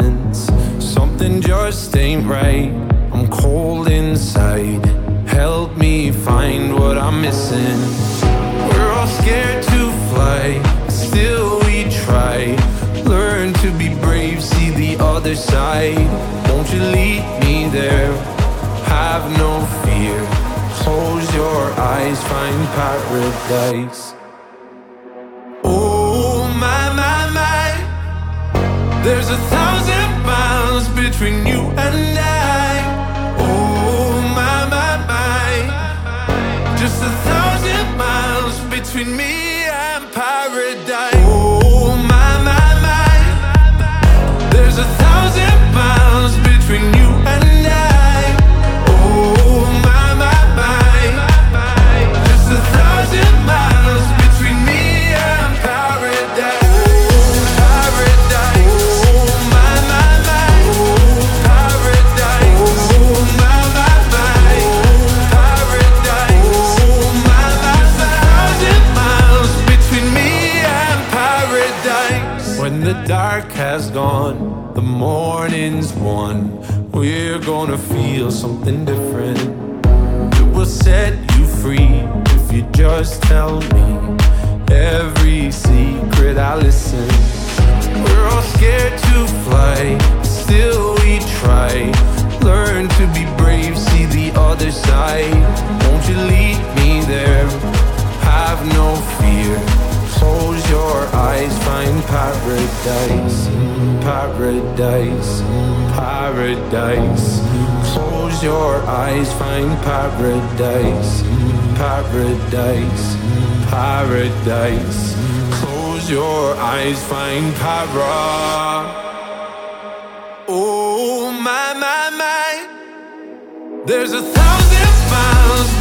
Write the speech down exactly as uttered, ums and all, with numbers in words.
silence. Something just ain't right. I'm cold inside. Help me find what I'm missing. We're all scared to fly, still we try. Learn to be brave, see the other side. Won't you lead me there? Have no fear. Close your eyes, find paradise. Oh my, my, my. There's a thousand miles between you and I. Oh my, my, my. Just a thousand miles between me and paradise. Oh my, my, my. There's a thousand miles between you and I. Oh my, my, my. Just a thousand miles between me and paradise. Oh, paradise. Oh my, my, my. Oh, paradise. Oh my, my, my. Oh, paradise. Oh my, my, my. Thousand miles between me and paradise. When the dark has gone, the morning's won. We're gonna feel something different. It will set you free if you just tell me every secret. I listen. We're all scared to fly, still we try. Learn to be brave, see the other side. Won't you lead me there? Have no fear. Close your eyes, find paradise. Paradise, paradise. Close your eyes, find paradise. Paradise, paradise. Close your eyes, find para. Oh my, my, my. There's a thousand miles